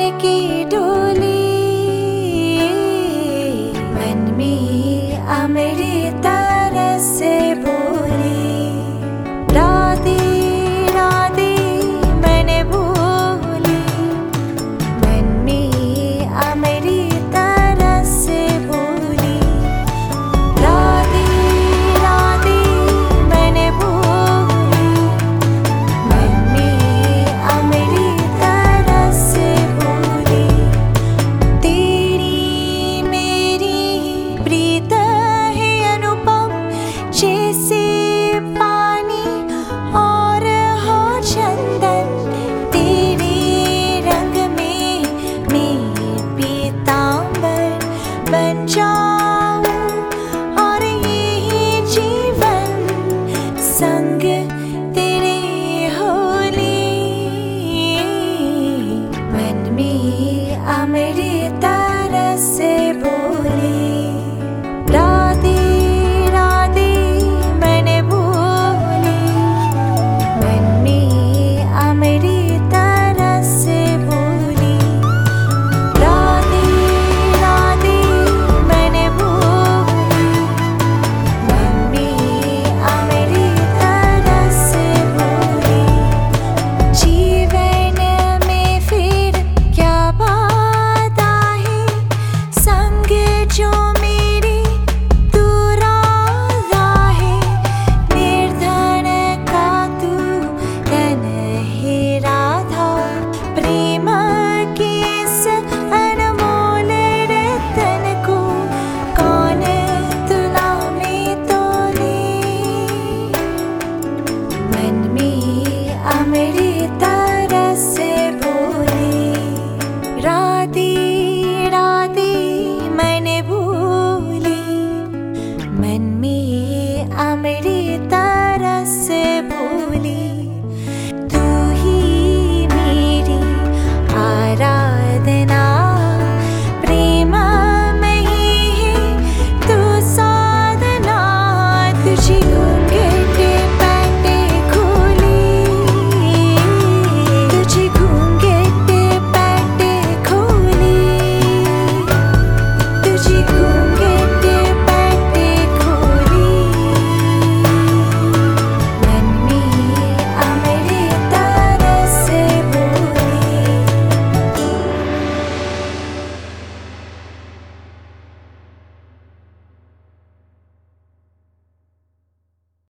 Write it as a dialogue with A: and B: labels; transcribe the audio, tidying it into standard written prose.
A: की डोली मन में अमृत रस बोली। राधे राधे मन बोली मन में अमृत रस बोली। राधे राधे मन बोली मन में अमृत रस बोली। तेरी मेरी प्रीत है अनुपम जैसे पानी और हो चंदन। तेरे रंग में मैं पीतांबर बन जाऊं और यही जीवन संग तेरे होली। मन में अमृत